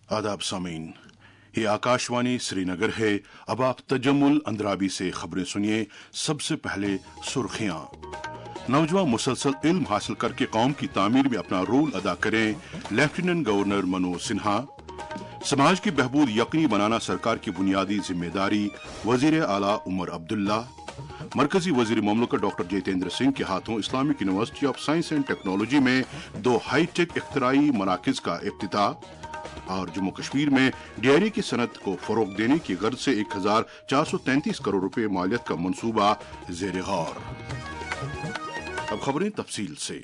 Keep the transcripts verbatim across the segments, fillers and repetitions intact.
आदाब सामीन, ये आकाशवाणी श्रीनगर है। अब आप तजम्मुल अंद्राबी से खबरें सुनिए। सबसे पहले सुर्खियां। नौजवान मुसलसल इल्म हासिल करके कौम की तामीर में अपना रोल अदा करें, लेफ्टिनेंट गवर्नर मनोज सिन्हा। समाज की बहबूद यकीनी बनाना सरकार की बुनियादी जिम्मेदारी, वजीर आला उमर अब्दुल्ला। मरकजी वजीर ममलकत डॉक्टर जितेंद्र सिंह के हाथों Islamic university of science and technology में दो हाईटेक इख्तिराई मराकज का इफ्तिताह। और जम्मू कश्मीर में डेयरी की सनत को फरोग देने की गर्ज से एक हजार चार सौ तैंतीस करोड़ रुपए मालियत का मंसूबा ज़ेर गौर। अब खबरें तफसील से।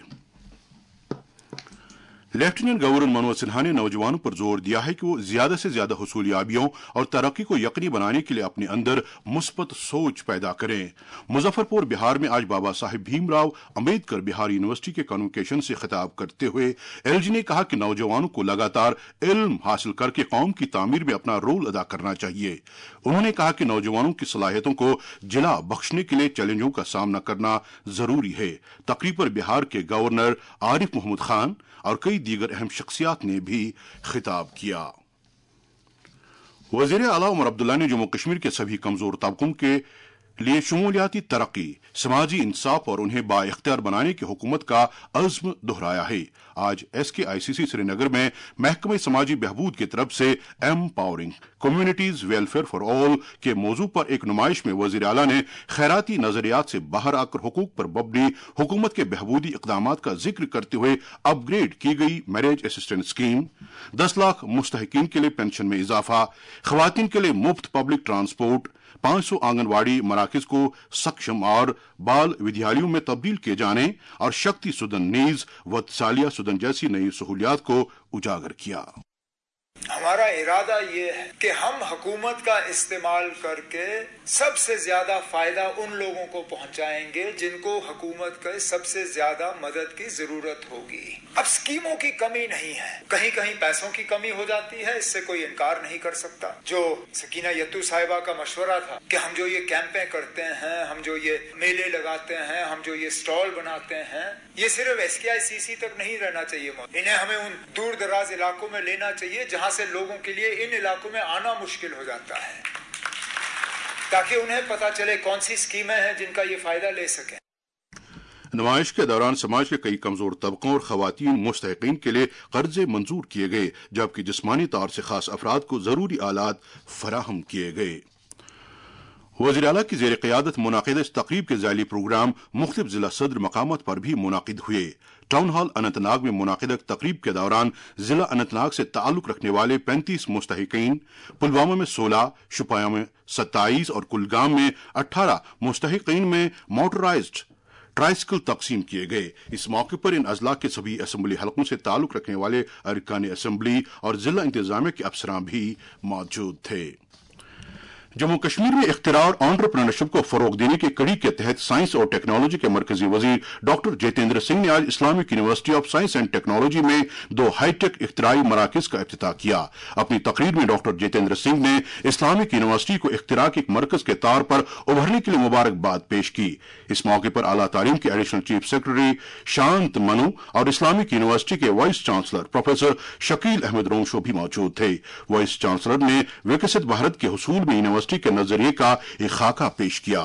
लेफ्टिनेंट गवर्नर मनोज सिन्हा ने नौजवानों पर जोर दिया है कि वो ज्यादा से ज्यादा हुसूलियाबियों और तरक्की को यकीनी बनाने के लिए अपने अंदर मुस्बत सोच पैदा करें। मुजफ्फरपुर बिहार में आज बाबा साहेब भीमराव अंबेडकर बिहार यूनिवर्सिटी के कन्वोकेशन से खिताब करते हुए एलजी ने कहा कि नौजवानों को लगातार इल्म हासिल करके कौम की तामीर में अपना रोल अदा करना चाहिए। उन्होंने कहा कि नौजवानों की सलाहियतों को जिला बख्शने के लिए चैलेंजों का सामना करना जरूरी है। तकरीब पर बिहार के गवर्नर आरिफ मोहम्मद खान और कई दीगर अहम शख्सियात ने भी खिताब किया। वजीर आला उमर अब्दुल्ला ने जम्मू कश्मीर के सभी कमजोर तबकों के लिए शमूलियाती तरक्की, समाजी इंसाफ और उन्हें बाइख्तियार बनाने की हुकूमत का अज़्म दोहराया है। आज एस के आई सी सी श्रीनगर में महकमे समाजी बहबूद की तरफ से empowering communities welfare for all के मौजू पर एक नुमाइश में वजीर आला ने खैराती नजरियात से बाहर आकर हुकूक पर मबनी हुकूमत के बहबूदी इकदामात का जिक्र करते हुए अपग्रेड की गई मैरिज असिस्टेंट स्कीम, दस लाख मुस्तहिकीन के लिए पेंशन में इजाफा, खवातीन के लिए मुफ्त पब्लिक ट्रांसपोर्ट, पांच सौ आंगनवाड़ी मराकज को सक्षम और बाल विद्यालयों में तब्दील किए जाने और शक्ति सुदन नीज व सालिया सुदन जैसी नई सहूलियात को उजागर किया। हमारा इरादा ये है कि हम हुकूमत का इस्तेमाल करके सबसे ज्यादा फायदा उन लोगों को पहुंचाएंगे जिनको हुकूमत के सबसे ज्यादा मदद की जरूरत होगी। अब स्कीमों की कमी नहीं है, कहीं कहीं पैसों की कमी हो जाती है, इससे कोई इनकार नहीं कर सकता। जो सकीना यत्तू साहिबा का मशवरा था कि हम जो ये कैंपें करते हैं, हम जो ये मेले लगाते हैं, हम जो ये स्टॉल बनाते हैं, ये सिर्फ एस के आई सी सी तक नहीं रहना चाहिए। इन्हें हमें उन दूर दराज इलाकों में लेना चाहिए जहां से लोगों के लिए इन इलाकों में आना मुश्किल हो जाता है, ताकि उन्हें पता चले कौन सी स्कीमें हैं जिनका ये फायदा ले सकें। नुमाइश के दौरान समाज के कई कमजोर तबकों और खवातीन मुस्तहिकीन के लिए कर्जे मंजूर किए गए, जबकि जिस्मानी तौर से खास अफराद को जरूरी आलात फराहम किए गए। वज़ीर आला की ज़ेर क़यादत मुनाक़िद इस तक़रीब के ज़ैली प्रोग्राम मुख्तलिफ जिला सदर मकामात पर भी मुनाक़िद हुए। टाउन हॉल अनंतनाग में मुनाक़िद तक़रीब के दौरान जिला अनंतनाग से ताल्लुक़ रखने वाले पैंतीस मुस्तहिकीन, पुलवामा में सोलह, शुपियां में सत्ताईस और कुलगाम में अठारह मुस्तहिकीन में मोटराइज्ड ट्राइसिकल तकसीम किए गए। इस मौके पर इन अजला के सभी असम्बली हलकों से ताल्लुक़ रखने वाले अरकान असम्बली और जिला इंतजामिया के अफसरान भी मौजूद थे। जम्मू कश्मीर में इख्तिरा और एंटरप्रेन्योरशिप को फरोग देने की कड़ी के तहत साइंस और टेक्नोलॉजी के मरकजी वजीर डॉक्टर जितेंद्र सिंह ने आज Islamic university of science and technology में दो हाईटेक इख्तिराई मराकज का इफ्तिताह किया। अपनी तकरीर में डॉक्टर जितेंद्र सिंह ने इस्लामिक यूनिवर्सिटी को इख्तिरा के एक मरकज के तौर पर उभरने के लिए मुबारकबाद पेश की। इस मौके पर आला तालीम के additional chief secretary Shant Manu और इस्लामिक यूनिवर्सिटी के vice chancellor professor Shakeel Ahmad Ronsho भी मौजूद थे। वाइस चांसलर ने विकसित भारत के हुसूल में यूनिवर्सिटी के नजरिए का एक खाका पेश किया।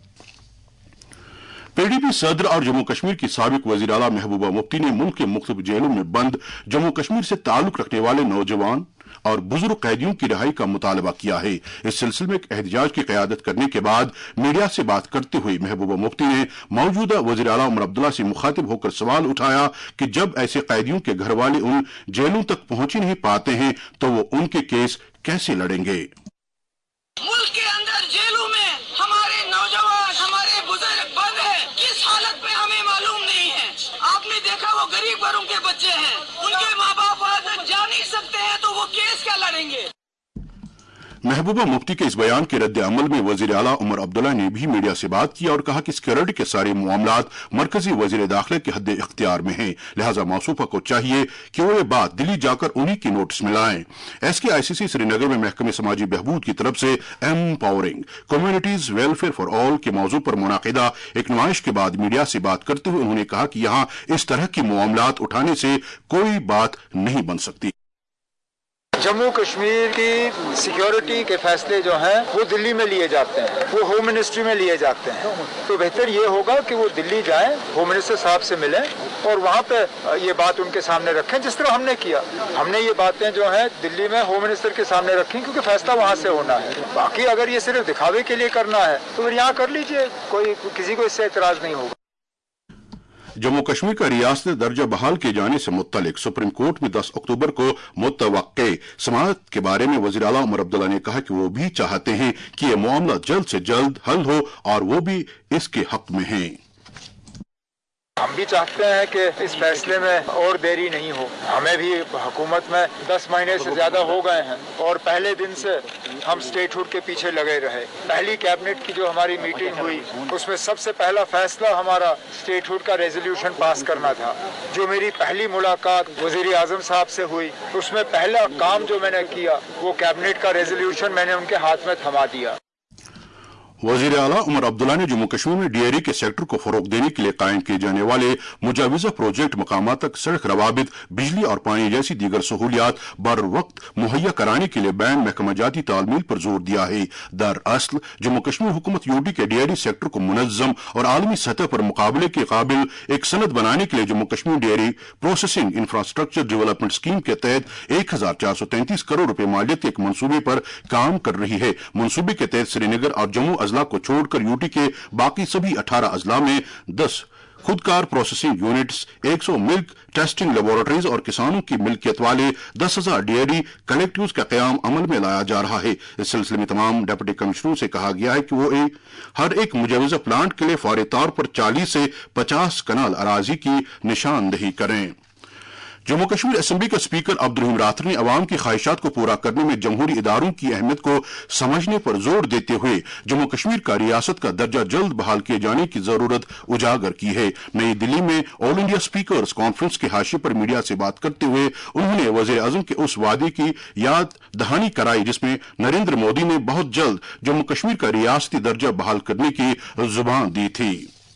पीडीपी सदर और जम्मू कश्मीर की साबिक वजीर आला महबूबा मुफ्ती ने मुल्क के मुख्तलिफ जेलों में बंद जम्मू कश्मीर से ताल्लुक रखने वाले नौजवान और बुजुर्ग कैदियों की रिहाई का मुतालबा किया है। इस सिलसिले में एक एहतजाज की क़यादत करने के बाद मीडिया से बात करते हुए महबूबा मुफ्ती ने मौजूदा वज़ीर आला उमर अब्दुल्ला से मुखातिब होकर सवाल उठाया कि जब ऐसे कैदियों के घर वाले उन जेलों तक पहुंच ही नहीं पाते हैं तो वो उनके केस कैसे लड़ेंगे। मुल्क के अंदर जेलों में हमारे नौजवान, हमारे बुजुर्ग बंद हैं, किस हालत में हमें मालूम नहीं है। आपने देखा वो गरीब घरों के बच्चे हैं, उनके माँ बाप वहां जा नहीं सकते हैं, तो वो केस क्या लड़ेंगे। महबूबा मुफ्ती के इस बयान के रद्द अमल में वजीर आला उमर अब्दुल्ला ने भी मीडिया से बात की और कहा कि सिक्योरिटी के सारे मामलात मरकजी वजीर दाखिले के हद इख्तियार में हैं, लिहाजा मौसूफा को चाहिए कि वो ये बात दिल्ली जाकर उन्हीं की नोटिस में लाएं। एस के आई सी सी श्रीनगर में महकमे समाजी बहबूद की तरफ से empowering communities welfare for all के मौजू पर मुनाकिदा एक नुमाइश के बाद मीडिया से बात करते हुए उन्होंने कहा कि यहाँ इस तरह के मामलात उठाने से कोई बात नहीं बन सकती। जम्मू कश्मीर की सिक्योरिटी के फैसले जो हैं वो दिल्ली में लिए जाते हैं, वो होम मिनिस्ट्री में लिए जाते हैं। तो बेहतर ये होगा कि वो दिल्ली जाएं, होम मिनिस्टर साहब से मिलें और वहाँ पे ये बात उनके सामने रखें, जिस तरह हमने किया। हमने ये बातें जो हैं दिल्ली में होम मिनिस्टर के सामने रखी, क्योंकि फैसला वहाँ से होना है। बाकी अगर ये सिर्फ दिखावे के लिए करना है तो फिर यहाँ कर लीजिए, कोई किसी को इससे एतराज नहीं होगा। जम्मू कश्मीर का रियासती दर्जा बहाल किए जाने से मुत्तलिक सुप्रीम कोर्ट में दस अक्टूबर को मुतवक्के समाअत के बारे में वज़ीर आला उमर अब्दुल्ला ने कहा कि वो भी चाहते हैं कि यह मामला जल्द से जल्द हल हो और वो भी इसके हक में हैं। हम भी चाहते हैं कि इस फैसले में और देरी नहीं हो। हमें भी हुकूमत में दस महीने से ज्यादा हो गए हैं और पहले दिन से हम स्टेटहुड के पीछे लगे रहे। पहली कैबिनेट की जो हमारी मीटिंग हुई उसमें सबसे पहला फैसला हमारा स्टेटहुड का रेजोल्यूशन पास करना था। जो मेरी पहली मुलाकात वजीर आजम साहब से हुई उसमें पहला काम जो मैंने किया वो कैबिनेट का रेजोल्यूशन मैंने उनके हाथ में थमा दिया। वज़ीर आला उमर अब्दुल्ला ने जम्मू कश्मीर में डेयरी के सेक्टर को फरोग देने के लिए कायम किए जाने वाले मुजाविजा प्रोजेक्ट मकामात तक सड़क रवाबित, बिजली और पानी जैसी दीगर सहूलियात बर वक्त मुहैया कराने के लिए बैन महकमा जाती तालमील पर जोर दिया है। दरअसल जम्मू कश्मीर हुकूमत यूटी के डेयरी सेक्टर को मुनज़्ज़म और आलमी सतह पर मुकाबले के काबिल एक सनद बनाने के लिए Jammu Kashmir dairy processing infrastructure development scheme के तहत एक हजार चार सौ तैंतीस करोड़ रुपए मालियत के एक मनसूबे पर काम कर रही है। मनसूबे के तहत श्रीनगर और जम्मू अजला को छोड़कर यूटी के बाकी सभी अठारह अजला में दस खुदकार प्रोसेसिंग यूनिट्स, एक सौ मिल्क टेस्टिंग लेबोरेटरीज और किसानों की मिल्कियत वाले दस हजार डेयरी कलेक्टिव्स का कयाम अमल में लाया जा रहा है। इस सिलसिले में तमाम डिप्टी कमिश्नरों से कहा गया है कि वो एक हर एक मुजवजा प्लांट के लिए फौरी तौर पर चालीस से पचास कनाल अराजी की निशानदेही करें। जम्मू कश्मीर असेंबली के स्पीकर अब्दुल रहीम राथर ने अवाम की ख्वाहिशात को पूरा करने में जमहूरी इदारों की अहमियत को समझने पर जोर देते हुए जम्मू कश्मीर का रियासत का दर्जा जल्द बहाल किए जाने की जरूरत उजागर की है। नई दिल्ली में ऑल इंडिया स्पीकर्स कॉन्फ्रेंस के हाशिए पर मीडिया से बात करते हुए उन्होंने वज़ीर आज़म के उस वादे की याद दहानी कराई जिसमें नरेंद्र मोदी ने बहुत जल्द जम्मू कश्मीर का रियासती दर्जा बहाल करने की जुबान दी थी।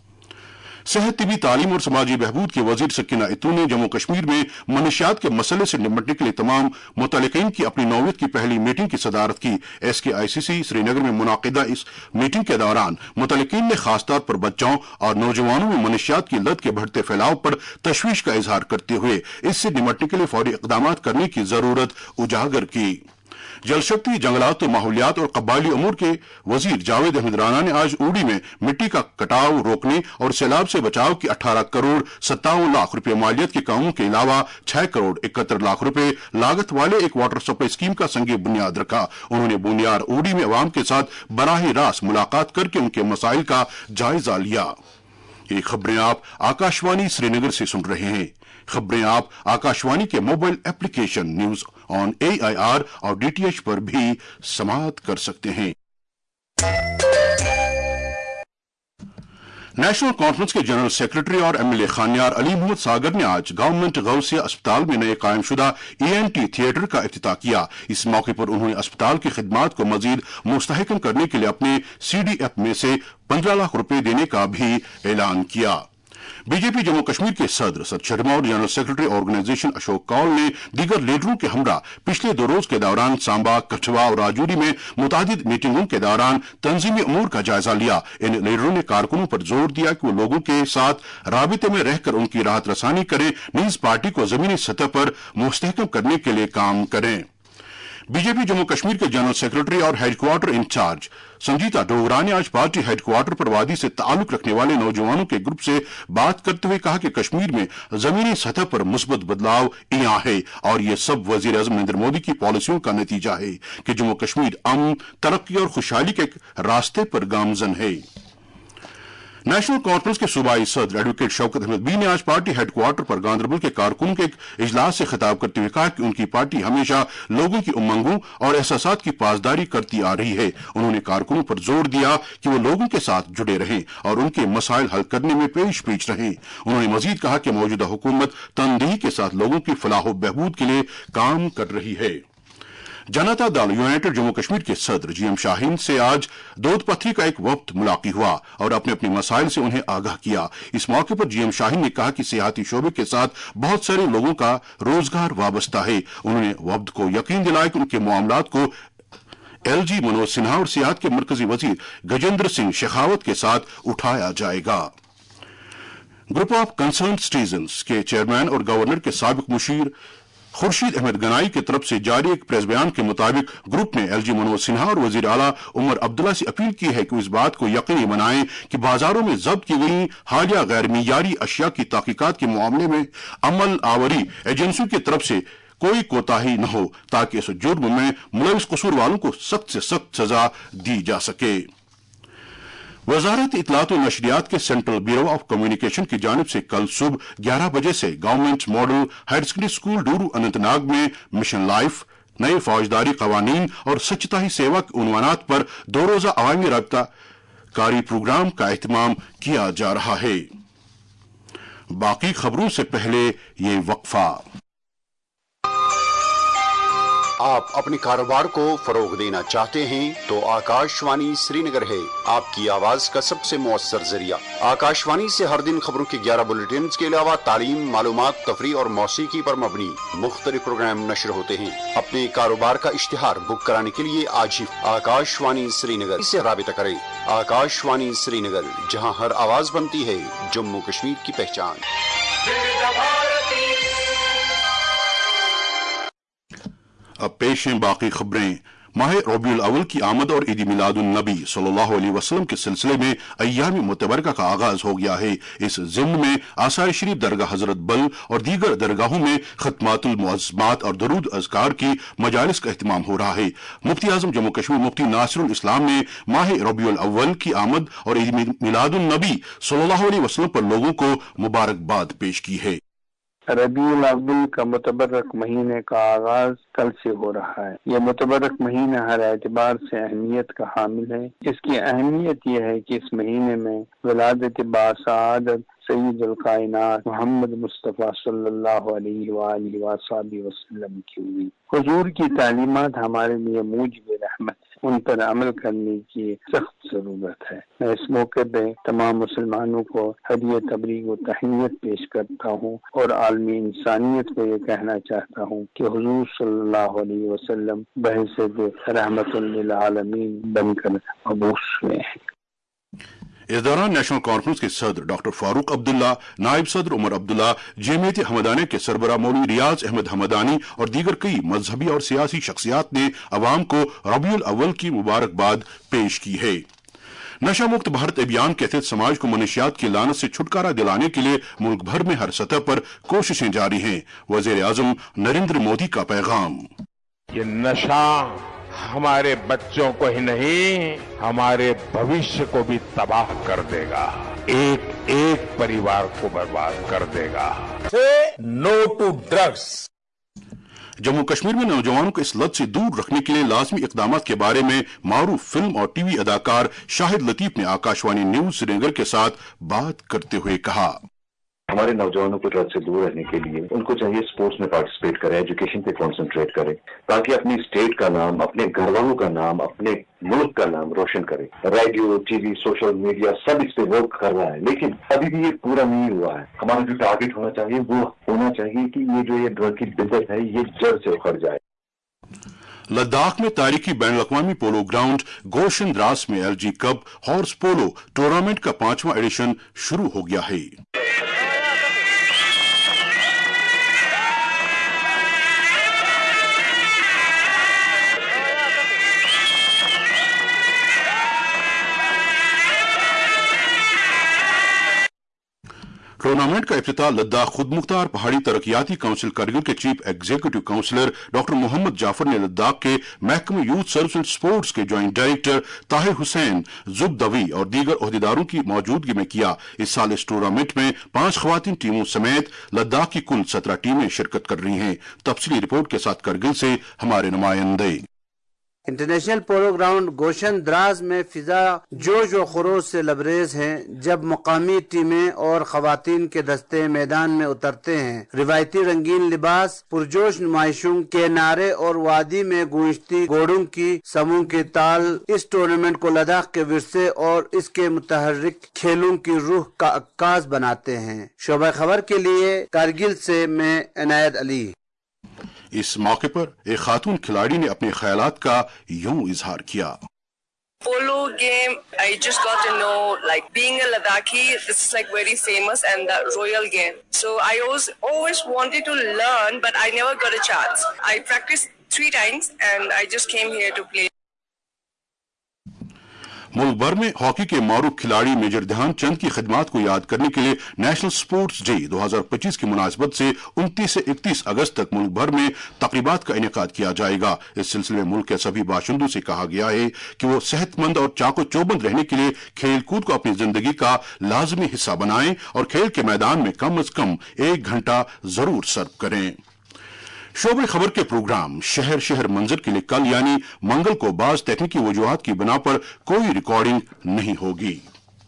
सेहत, तिबी तालीम और समाजी बहबूद के वजीर सकीना इतू ने जम्मू कश्मीर में मनशियात के मसले से निपटने के लिए तमाम मुतल्लिकीन की अपनी नौयत की पहली मीटिंग की सदारत की। एस के आई सी सी श्रीनगर में मुनाकिदा इस मीटिंग के दौरान मुतल्लिकीन ने खासतौर पर बच्चों और नौजवानों में मनशियात की लत के बढ़ते फैलाव पर तशवीश का इजहार करते हुए इससे निपटने के लिए फौरी इकदाम करने की जरूरत उजागर की। जल शक्ति, जंगलात और माहौलियात और कबायली अमूर के वजीर जावेद अहमद राना ने आज ऊड़ी में मिट्टी का कटाव रोकने और सैलाब से बचाव की अठारह करोड़ सत्तावन लाख रुपए मालियत के कामों के अलावा छह करोड़ इकहत्तर लाख रुपए लागत वाले एक वाटर सप्लाई स्कीम का संगे बुनियाद रखा। उन्होंने बुनियाद ऊड़ी में अवाम के साथ बराह रास्त मुलाकात करके उनके मसाइल का जायजा लिया। ये खबरें आप आकाशवाणी श्रीनगर से सुन रहे हैं। खबरें आप आकाशवाणी के mobile application news on A I R और डी टी एच पर भी समाअत कर सकते हैं। नेशनल कॉन्फ्रेंस के जनरल सेक्रेटरी और एमएलए खानियार अली मोहम्मद सागर ने आज गवर्नमेंट गौसिया अस्पताल में नए कायमशुदा ई एन टी थिएटर का इफ्तिताह किया। इस मौके पर उन्होंने अस्पताल की खिदमात को मजीद मुस्तहकम करने के लिए अपने सी डी एफ में से पंद्रह लाख रुपए देने का भी ऐलान किया। बीजेपी जम्मू कश्मीर के सदर सद शर्मा और general secretary organisation Ashok Kaul ने दीगर लीडरों के हमरा पिछले दो रोज के दौरान सांबा, कठुआ और राजौरी में मुतादिद मीटिंगों के दौरान तंजीमी अमूर का जायजा लिया। इन लीडरों ने कारकुनों पर जोर दिया कि वो लोगों के साथ राबिते में रहकर उनकी राहत रसानी करें, नीज पार्टी को जमीनी सतह पर मुस्तहकम करने के लिए काम करें। बीजेपी जम्मू कश्मीर के जनरल सेक्रेटरी और हेडक्वार्टर इंचार्ज संजीता डोगरा ने आज पार्टी हेडक्वार्टर पर वादी से ताल्लुक रखने वाले नौजवानों के ग्रुप से बात करते हुए कहा कि कश्मीर में जमीनी सतह पर मुस्बत बदलाव यहाँ है और ये सब वजीर आजम नरेंद्र मोदी की पॉलिसियों का नतीजा है कि जम्मू कश्मीर अमन, तरक्की और खुशहाली के रास्ते पर गामजन है। नेशनल कॉन्फ्रेंस के सूबाई सदर एडवोकेट शौकत अहमद बी ने आज पार्टी हेडक्वार्टर पर गांधरबल के कारकुनों के एक इजलास से खिताब करते हुए कहा कि उनकी पार्टी हमेशा लोगों की उमंगों और एहसासात की पासदारी करती आ रही है। उन्होंने कारकुनों पर जोर दिया कि वो लोगों के साथ जुड़े रहें और उनके मसाइल हल करने में पेश पीछ रहें। उन्होंने मजीद कहा कि मौजूदा हुकूमत तनदेही के साथ लोगों की फलाह बहबूद के लिए काम कर रही है। जनता दल यूनाइटेड जम्मू कश्मीर के सदर जी एम शाहीन से आज दौद पथरी का एक वक्त मुलाकी हुआ और अपने अपने मसाइल से उन्हें आगाह किया। इस मौके पर जी एम शाहीन ने कहा कि सियाहती शोबे के साथ बहुत सारे लोगों का रोजगार वाबस्ता है। उन्होंने वफ्द को यकीन दिलाया कि उनके मामलात को एल जी मनोज सिन्हा और सियाहत के मरकजी वजीर गजेंद्र सिंह शेखावत के साथ उठाया जाएगा। ग्रुप ऑफ कंसर्न सिटीजन्स के चेयरमैन और गवर्नर के साबिक मुशीर खुर्शीद अहमद गनाई की तरफ से जारी एक प्रेस बयान के मुताबिक ग्रुप ने एल जी मनोज सिन्हा और वजीर आला उमर अब्दुल्ला से अपील की है कि वो इस बात को यकीनी बनाएं कि बाजारों में जब्त की गई हालिया गैर मियारी अशिया की तहकीकात के मामले में अमल आवरी एजेंसियों की तरफ से कोई कोताही न हो, ताकि इस जुर्म में मुलविस कसूर वालों को सख्त से सख्त सजा दी जा सके। वजारत इत्तलात और नशरियात के सेंट्रल ब्यूरो ऑफ कम्युनिकेशन की जानिब से कल सुबह ग्यारह बजे से government model higher secondary school Duru Anantnag में मिशन लाइफ, नए फौजदारी कवानीन और स्वच्छता ही सेवा के उन्वानात पर दो रोजा अवामी राबता कारी प्रोग्राम का एहतमाम किया जा रहा है। बाकी खबरों से पहले ये वक्फा। आप अपने कारोबार को फरोग देना चाहते हैं तो आकाशवाणी श्रीनगर है आपकी आवाज का सबसे मौसर जरिया। आकाशवाणी से हर दिन खबरों के ग्यारह बुलेटिन के अलावा तालीम, मालूमात, तफरी और मौसीकी पर मबनी मुख्तलिफ प्रोग्राम नशर होते हैं। अपने कारोबार का इश्तिहार बुक कराने के लिए आज ही आकाशवाणी श्रीनगर से राबिता करें। आकाशवाणी श्रीनगर, जहां हर आवाज बनती है जम्मू कश्मीर की पहचान। अब पेश हैं बाकी खबरें। माह रबीउल अव्वल की आमद और ईद मिलादुन नबी सल्लल्लाहु अलैहि वसल्लम के सिलसिले में अय्याम मुतबरका का आगाज हो गया है। इस ज़िम्न में आसार शरीफ दरगाह हजरत बल और दीगर दरगाहों में खतमातुल मुअज़्ज़मात और दरूद अज़कार की मजालिस का एहतमाम हो रहा है। मुफ्ती आज़म जम्मू कश्मीर मुफ्ती नासिरुल इस्लाम ने माह रबीउल अव्वल की आमद और ईद मिलादुन नबी सल्लल्लाहु अलैहि वसल्लम पर लोगों को मुबारकबाद पेश की है। रबीउल अव्वल का मुतबरक महीने का आगाज कल से हो रहा है। यह मुतबरक महीना हर एतबार से अहमियत का हामिल है। इसकी अहमियत यह है कि इस महीने में विलादत बासआदत सय्यदुल कायनात मोहम्मद मुस्तफ़ा सल्लल्लाहु अलैहि वसल्लम की हुई। हुजूर की तालीमात हमारे लिए मूजिब रहमत है, उन पर अमल करने की सख्त जरूरत है। मैं इस मौके पे तमाम मुसलमानों को हदिया तबरीक व तहनीत पेश करता हूँ और आलमी इंसानियत को ये कहना चाहता हूँ कि हुजूर सल्लल्लाहु अलैहि वसल्लम बहसत रहमतुल लिल आलमीन बनकर मबूस हुए हैं। इस दौरान नेशनल कॉन्फ्रेंस के सदर डॉक्टर फारूक अब्दुल्ला, नायब सदर उमर अब्दुल्ला, जमीयत हमदानी के सरबरा मौलवी रियाज अहमद हमदानी और दीगर कई मजहबी और सियासी शख्सियात ने अवाम को रबीउल अव्वल की मुबारकबाद पेश की है। नशा मुक्त भारत अभियान के तहत समाज को मनशियात की लानत से छुटकारा दिलाने के लिए मुल्क भर में हर सतह पर कोशिशें जारी हैं। वजीर आजम नरेंद्र मोदी का पैगाम। ये नशा हमारे बच्चों को ही नहीं, हमारे भविष्य को भी तबाह कर देगा, एक एक परिवार को बर्बाद कर देगा। No to drugs. Jammu Kashmir में नौजवानों को इस लत से दूर रखने के लिए लाजमी इकदाम के बारे में मारूफ फिल्म और टीवी अदाकार शाहिद लतीफ ने आकाशवाणी न्यूज श्रीनगर के साथ बात करते हुए कहा, हमारे नौजवानों को ड्रग से दूर रहने के लिए उनको चाहिए स्पोर्ट्स में पार्टिसिपेट करें, एजुकेशन पे कंसंट्रेट करें, ताकि अपनी स्टेट का नाम, अपने घर वालों का नाम, अपने मुल्क का नाम रोशन करें। रेडियो, टीवी, सोशल मीडिया सब इस पे वर्क कर रहा है, लेकिन अभी भी ये पूरा नहीं हुआ है। हमारा जो टारगेट होना चाहिए वो होना चाहिए कि ये जो ये ड्रग की बिदत है ये जड़ से उखड़ जाए। लद्दाख में तारीखी बैन अवी पोलो ग्राउंड गोशन द्रास में LG cup horse polo tournament का पांचवा एडिशन शुरू हो गया है। टूर्नामेंट का इफ्तिताह लद्दाख खुद मुख्तार पहाड़ी तरक्याती काउंसिल करगिल के chief executive councillor doctor Mohammad Jafar ने लद्दाख के महकमे यूथ सर्विस एंड स्पोर्ट्स के ज्वाइंट डायरेक्टर ताहिर हुसैन जुबदवी और दीगर ओहदेदारों की मौजूदगी में किया। इस साल इस टूर्नामेंट में पांच खवातीन टीमों समेत लद्दाख की कुल सत्रह टीमें शिरकत कर रही हैं। तफसीली रिपोर्ट के साथ करगिल से हमारे नुमाइंदे। انٹرنیشنل پولو گراؤنڈ گوشن دراز میں فضا جوش و خروش سے لبریز ہے جب مقامی ٹیمیں اور خواتین کے دستے میدان میں اترتے ہیں۔ روایتی رنگین لباس، پرجوش نمائشوں کے نعرے اور وادی میں گونجتی گھوڑوں کی سموں کے تال اس ٹورنامنٹ کو لداخ کے ورثے اور اس کے متحرک کھیلوں کی روح کا عکاس بناتے ہیں۔ شعبہ خبر کے لیے کارگل سے میں عنایت علی۔ اس موقع پر ایک خاتون کھلاڑی نے اپنے خیالات کا یوں اظہار کیا۔ Polo game, I just got to know, like, being a Ladakhi, this is like very famous, and the royal game. So I always, always wanted to learn, but I never got a chance. I practiced three times, and I just came here to play. ملک بھر میں hockey کے معروف کھلاڑی major دھیان چند کی خدمات کو یاد کرنے کے لیے نیشنل سپورٹس ڈے دو ہزار پچیس کی مناسبت سے انتیس سے اکتیس اگست تک ملک بھر میں تقریبات کا انعقاد کیا جائے گا۔ اس سلسلے میں ملک کے سبھی باشندوں سے کہا گیا ہے کہ وہ صحت مند اور چاق و چوبند رہنے کے لیے کھیل کود کو اپنی زندگی کا لازمی حصہ بنائیں اور کھیل کے میدان میں کم از کم ایک گھنٹہ ضرور صرف کریں۔ شعبہ خبر کے پروگرام شہر شہر منظر کے لیے کل یعنی منگل کو بعض تکنیکی وجوہات کی بنا پر کوئی ریکارڈنگ نہیں ہوگی۔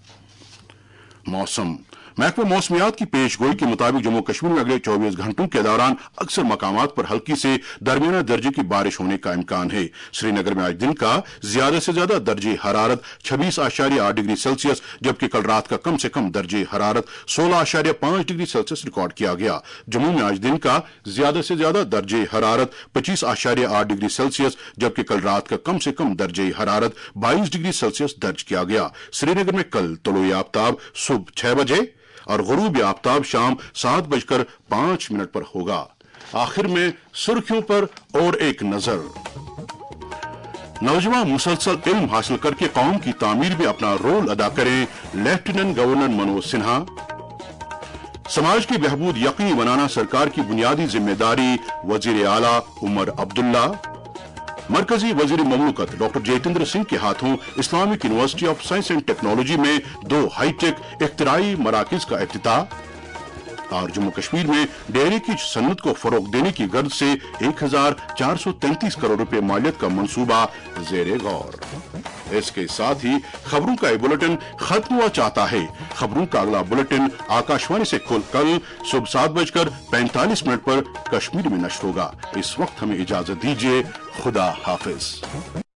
موسم محکمہ موسمیات کی پیش گوئی کے مطابق جموں کشمیر میں اگلے چوبیس گھنٹوں کے دوران اکثر مقامات پر ہلکی سے درمیانہ درجے کی بارش ہونے کا امکان ہے۔ سری نگر میں آج دن کا زیادہ سے زیادہ درجہ حرارت چھبیس اشاریہ آٹھ ڈگری سیلسیس جبکہ کل رات کا کم سے کم درجہ حرارت سولہ اشاریہ پانچ ڈگری سیلسیس ریکارڈ کیا گیا۔ جموں میں آج دن کا زیادہ سے زیادہ درجہ حرارت پچیس اشاریہ آٹھ ڈگری سیلسیس جبکہ کل رات کا کم سے کم درجہ حرارت بائیس ڈگری سیلسیس درج کیا گیا۔ سری نگر میں کل طلوع آفتاب صبح چھ بجے اور غروب آفتاب شام سات بج کر پانچ منٹ پر ہوگا۔ آخر میں سرخیوں پر اور ایک نظر۔ نوجوان مسلسل علم حاصل کر کے قوم کی تعمیر میں اپنا رول ادا کریں، لیفٹیننٹ گورنر منوج سنہا۔ سماج کی بہبود یقینی بنانا سرکار کی بنیادی ذمہ داری، وزیر اعلیٰ عمر عبداللہ۔ مرکزی وزیر مملکت ڈاکٹر جتیندر سنگھ کے ہاتھوں Islamic university of science and technology میں دو ہائی ٹیک اختراعی مراکز کا افتتاح۔ اور جموں کشمیر میں ڈیری کی صنعت کو فروغ دینے کی غرض سے ایک ہزار چار سو تینتیس کروڑ روپے مالیت کا منصوبہ زیر غور۔ اس کے ساتھ ہی خبروں کا یہ بلٹن ختم ہوا چاہتا ہے۔ خبروں کا اگلا بلٹن آکاشوانی سے کل کل صبح سات بج کر پینتالیس منٹ پر کشمیر میں نشر ہوگا۔ اس وقت ہمیں اجازت دیجیے، خدا حافظ۔